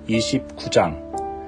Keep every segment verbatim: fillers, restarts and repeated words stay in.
이십구 장.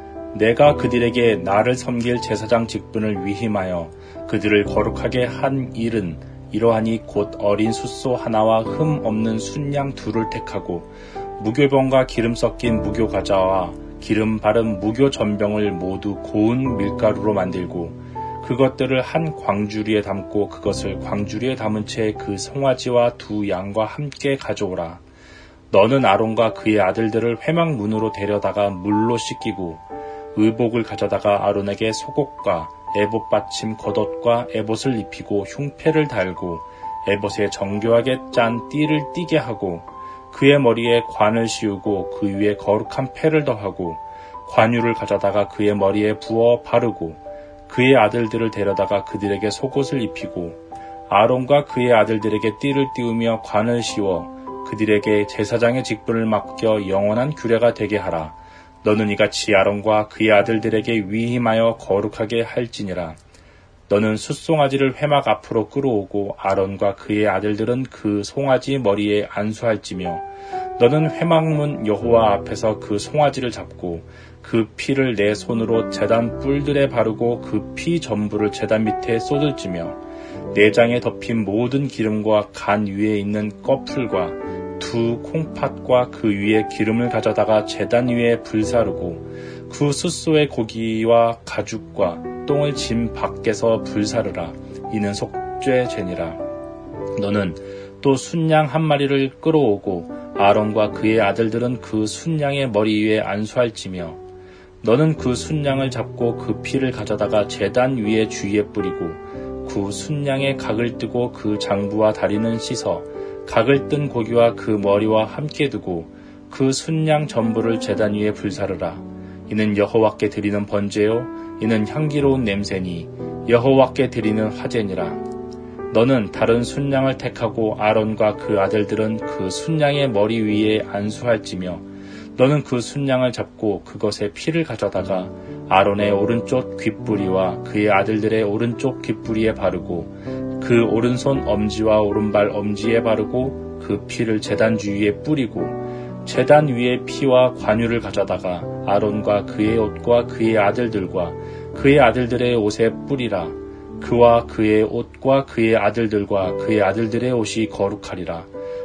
내가 그들에게 나를 섬길 제사장 직분을 위임하여 그들을 거룩하게 한 일은 이러하니 곧 어린 숫소 하나와 흠 없는 순양 둘을 택하고 무교병과 기름 섞인 무교과자와 기름 바른 무교전병을 모두 고운 밀가루로 만들고 그것들을 한 광주리에 담고 그것을 광주리에 담은 채 그 송아지와 두 양과 함께 가져오라. 너는 아론과 그의 아들들을 회막문으로 데려다가 물로 씻기고 의복을 가져다가 아론에게 속옷과 에봇 받침 겉옷과 에봇을 입히고 흉패를 달고 에봇에 정교하게 짠 띠를 띠게 하고 그의 머리에 관을 씌우고 그 위에 거룩한 패를 더하고 관유를 가져다가 그의 머리에 부어 바르고 그의 아들들을 데려다가 그들에게 속옷을 입히고 아론과 그의 아들들에게 띠를 띄우며 관을 씌워 그들에게 제사장의 직분을 맡겨 영원한 규례가 되게 하라. 너는 이같이 아론과 그의 아들들에게 위임하여 거룩하게 할지니라. 너는 숫송아지를 회막 앞으로 끌어오고 아론과 그의 아들들은 그 송아지 머리에 안수할지며 너는 회막문 여호와 앞에서 그 송아지를 잡고 그 피를 내 손으로 제단 뿔들에 바르고 그 피 전부를 제단 밑에 쏟을지며 내장에 덮인 모든 기름과 간 위에 있는 꺼풀과 두 콩팥과 그 위에 기름을 가져다가 제단 위에 불사르고 그 숫소의 고기와 가죽과 똥을 짐 밖에서 불사르라. 이는 속죄제니라. 너는 또 순양 한 마리를 끌어오고 아론과 그의 아들들은 그 순양의 머리 위에 안수할지며 너는 그 순양을 잡고 그 피를 가져다가 제단 위에 주위에 뿌리고 그 순양의 각을 뜨고 그 장부와 다리는 씻어 각을 뜬 고기와 그 머리와 함께 두고 그 순양 전부를 제단 위에 불사르라. 이는 여호와께 드리는 번제요 이는 향기로운 냄새니 여호와께 드리는 화제니라. 너는 다른 순양을 택하고 아론과 그 아들들은 그 순양의 머리 위에 안수할지며 너는 그 순양을 잡고 그것의 피를 가져다가 아론의 오른쪽 귓부리와 그의 아들들의 오른쪽 귓부리에 바르고 그 오른손 엄지와 오른발 엄지에 바르고 그 피를 제단 주위에 뿌리고 제단 위에 피와 관유를 가져다가 아론과 그의 옷과 그의 아들들과 그의 아들들의 옷에 뿌리라. 그와 그의 옷과 그의 아들들과 그의 아들들의 옷이 거룩하리라.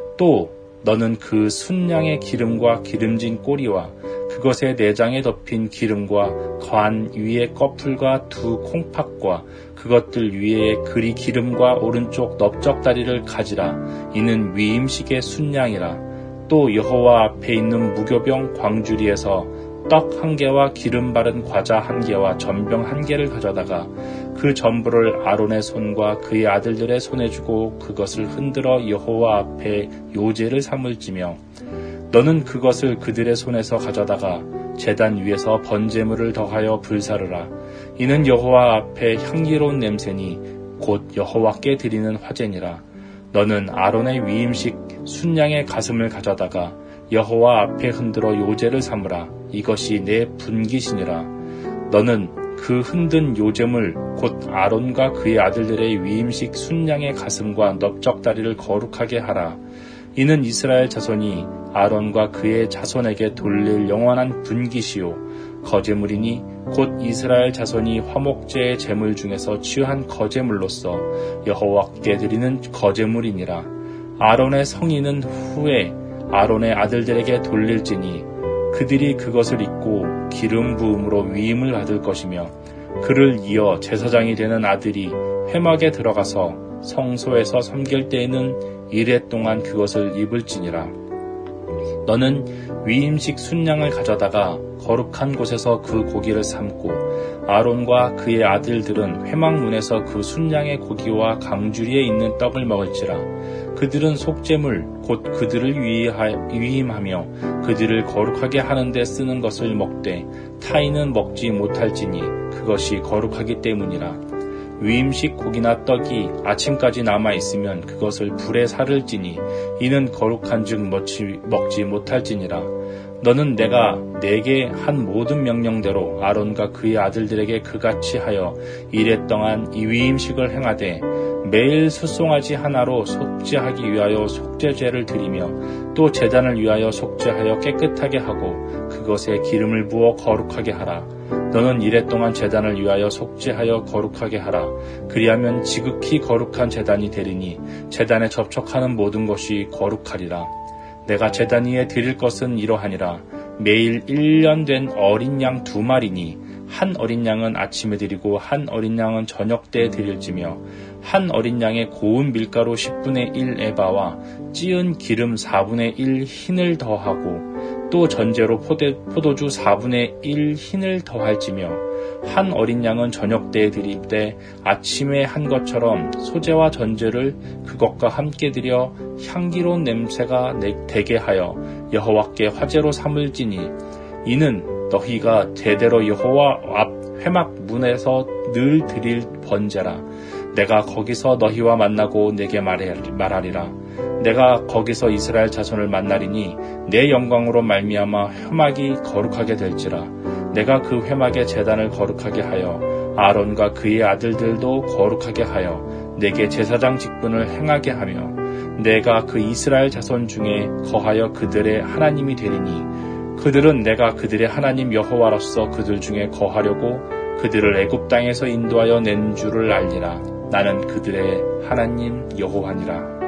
또 너는 그 순양의 기름과 기름진 꼬리와 그것의 내장에 덮인 기름과 관 위의 꺼풀과 두 콩팥과 그것들 위에 그리 기름과 오른쪽 넓적다리를 가지라. 이는 위임식의 순양이라. 또 여호와 앞에 있는 무교병 광주리에서 떡 한 개와 기름 바른 과자 한 개와 전병 한 개를 가져다가 그 전부를 아론의 손과 그의 아들들의 손에 주고 그것을 흔들어 여호와 앞에 요제를 삼을지며 너는 그것을 그들의 손에서 가져다가 제단 위에서 번제물을 더하여 불사르라. 이는 여호와 앞에 향기로운 냄새니 곧 여호와께 드리는 화제니라. 너는 아론의 위임식 순양의 가슴을 가져다가 여호와 앞에 흔들어 요제를 삼으라. 이것이 내 분깃이니라. 너는 그 흔든 요제물 곧 아론과 그의 아들들의 위임식 순양의 가슴과 넓적다리를 거룩하게 하라. 이는 이스라엘 자손이 아론과 그의 자손에게 돌릴 영원한 분깃이요 거제물이니 곧 이스라엘 자손이 화목제의 제물 중에서 취한 거제물로서 여호와께 드리는 거제물이니라. 아론의 성인은 후에 아론의 아들들에게 돌릴지니 그들이 그것을 입고 기름 부음으로 위임을 받을 것이며 그를 이어 제사장이 되는 아들이 회막에 들어가서 성소에서 섬길 때에는 이레 동안 그것을 입을지니라. 너는 위임식 순양을 가져다가 거룩한 곳에서 그 고기를 삶고 아론과 그의 아들들은 회막문에서 그 순양의 고기와 강주리에 있는 떡을 먹을지라. 그들은 속죄물 곧 그들을 위임하며 그들을 거룩하게 하는 데 쓰는 것을 먹되 타인은 먹지 못할지니 그것이 거룩하기 때문이라. 위임식 고기나 떡이 아침까지 남아있으면 그것을 불에 사를지니 이는 거룩한즉 먹지 못할지니라. 너는 내가 내게 한 모든 명령대로 아론과 그의 아들들에게 그같이 하여 이레 동안 이 위임식을 행하되 매일 숫송아지 하나로 속죄하기 위하여 속죄제를 드리며 또 제단을 위하여 속죄하여 깨끗하게 하고 그것에 기름을 부어 거룩하게 하라. 너는 이레 동안 제단을 위하여 속죄하여 거룩하게 하라. 그리하면 지극히 거룩한 제단이 되리니 제단에 접촉하는 모든 것이 거룩하리라. 내가 제단 위에 드릴 것은 이러하니라. 매일 일 년 된 어린 양 두 마리니 한 어린 양은 아침에 드리고 한 어린 양은 저녁 때에 드릴지며 한 어린 양의 고운 밀가루 십분의 일 에바와 찌은 기름 사분의 일 흰을 더하고 또 전제로 포대, 포도주 사분의 일 흰을 더할지며 한 어린 양은 저녁 때에 드리되 아침에 한 것처럼 소제와 전제를 그것과 함께 드려 향기로운 냄새가 되게 하여 여호와께 화제로 삼을지니 이는 너희가 대대로 여호와 앞 회막 문에서 늘 드릴 번제라. 내가 거기서 너희와 만나고 내게 말하리라. 내가 거기서 이스라엘 자손을 만나리니 내 영광으로 말미암아 회막이 거룩하게 될지라. 내가 그 회막의 제단을 거룩하게 하여 아론과 그의 아들들도 거룩하게 하여 내게 제사장 직분을 행하게 하며 내가 그 이스라엘 자손 중에 거하여 그들의 하나님이 되리니 그들은 내가 그들의 하나님 여호와로서 그들 중에 거하려고 그들을 애굽 땅에서 인도하여 낸 줄을 알리라. 나는 그들의 하나님 여호와니라.